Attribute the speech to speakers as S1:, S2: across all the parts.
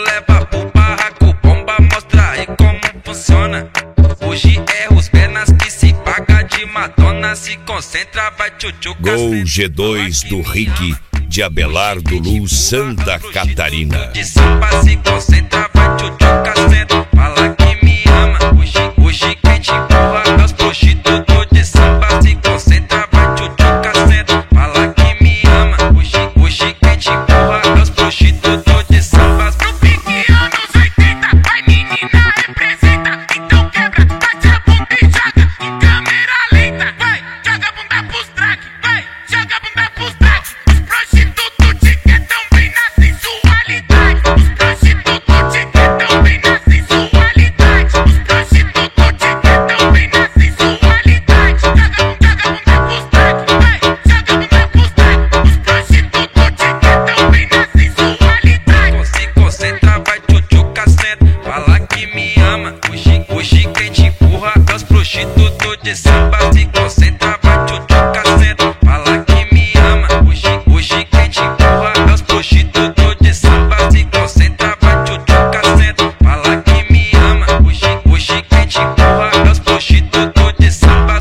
S1: leva pro barraco, bomba mostra aí como funciona. Hoje é os pernas que se paga de Madonna, se concentra, vai tchutchuca.
S2: Gol G2 do Rick, de Abelardo Luz, Santa Catarina.
S1: De samba se concentra, vai tchutchuca, senta, fala que me ama. Hoje quem te empurra é os prostitutos de samba, se concentra, vai tchutchuca, senta, fala que me ama. Hoje quem te empurra é os prostitutos de samba.
S3: No pique anos 80, vai menina representa, então quebra, bate a bunda e joga em câmera lenta. Vai, joga a bunda pros track, vai, joga a bunda pros track. Os prostitutos te quedam bem na sensualidade. Os prostitutos te quedam bem na sensualidade. Os prostitutos te quedam bem na sensualidade. Joga a bunda pros track, vai, joga a bunda pros track. Os prostitutos te quedam bem na sensualidade.
S1: Se concentra, vai tchutchuca, senta, fala que me ama. Hoje quem te empurra é os prostitutos de samba, se concentra, vai tchutchuca, senta, fala que me ama. Hoje quem te empurra é os prostitutos de samba, se concentra, vai tchutchuca, senta, fala que me ama. Hoje quem te empurra é os prostitutos de samba.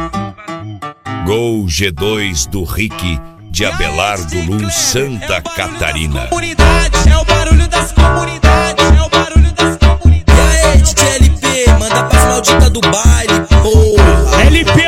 S2: Gol G2 do Rick, de Abelardo Luz, Santa Catarina.
S4: Comunidades, é o barulho das comunidades, é o barulho das comunidades. E aí, DJ LP, manda pras malditas do baile, porra.
S5: LP